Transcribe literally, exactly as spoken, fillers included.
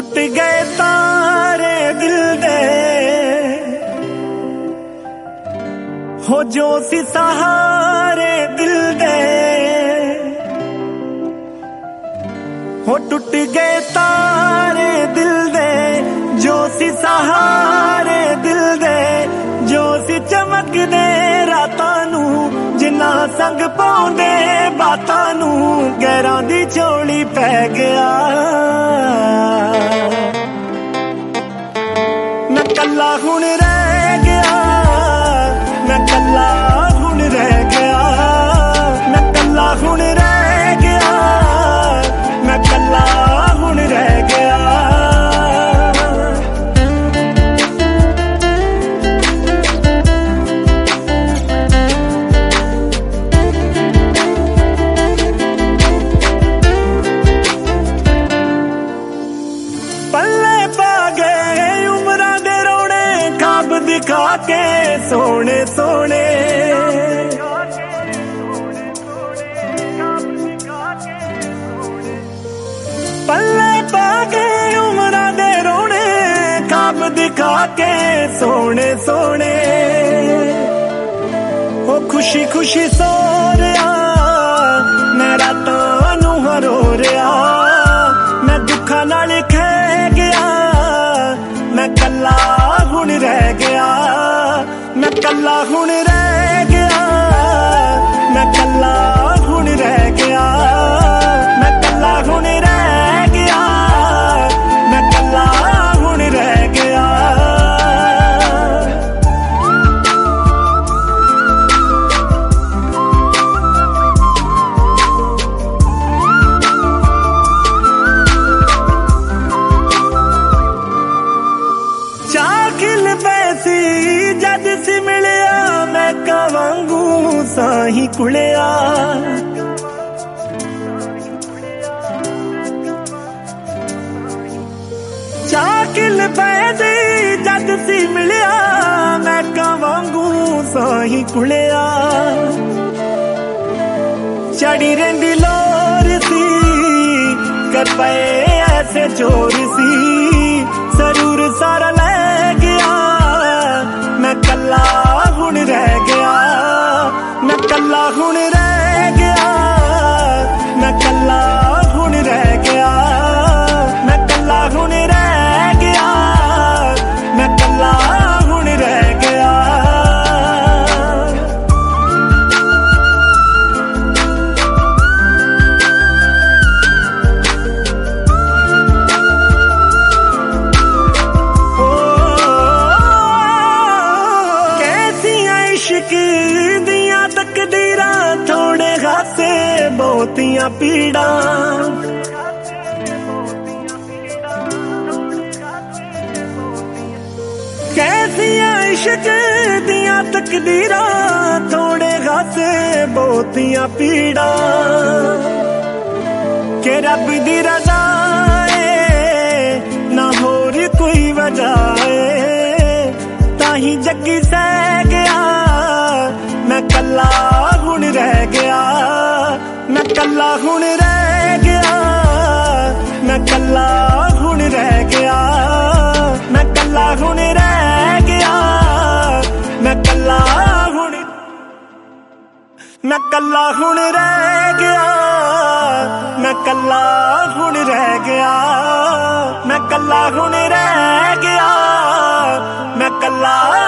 टुट गए तारे दिल दे हो जो सी सहारे दिल दे हो टुट गए तारे दिल दे जो सी सहारे दिल दे जो सी चमकदे रातां नू जिन्ना संग पाउंदे बातां नू गैरां दी झोली पै गया मैं कल्ला हुण रह गया मैं कल्ला हुण रह गया मैं कल्ला हुण रह गया मैं कल्ला हुण रह गया दिखा के सोने सोने पल्ले पा के उमरा दे रोने खाब दिखा के सोने सोने ओ खुशी खुशी सो रहा मैं रातां नू रो रहा मैं दुखा नाल खै गया मैं कल्ला हुण रह गया मैं कल्ला हुण रह गया मैं कल्ला हुण रह गया मैं कल्ला हुण रह गया मैं कल्ला हुण रह गया चाखिल पैसी जद सी मिलिया मैं कवांगू साही कुलिया चाखिल पैसी जद सी मिलिया मैं कवांगू साही कुलिया चढ़ी रही लोर सी कर पे ऐसे चोर सी जरूर सारा ले गया मैं कल्ला हुण रह गया मैं कल्ला हुण रह गया मैं कल्ला हुण रह गया मैं कल्ला हुण रह गया मैं कल्ला हुण रह गया दियां तकदीरां थोड़े खासे बहुतियां पीड़ा कैसियां इश्क दियां तकदीरां थोड़े खासे बहुतियां पीड़ा के रब दी रज़ा है ना होर कोई वजह है ताही जग्गी सह गया मैं कल्ला हुण रह गया मैं कल्ला हुण रह गया मैं कल्ला हुण रह गया मैं कल्ला हुण रह गया मैं कल्ला हुण मैं कल्ला हुण रह गया मैं कल्ला हुण रह गया मैं कल्ला हुण रह गया मैं कल्ला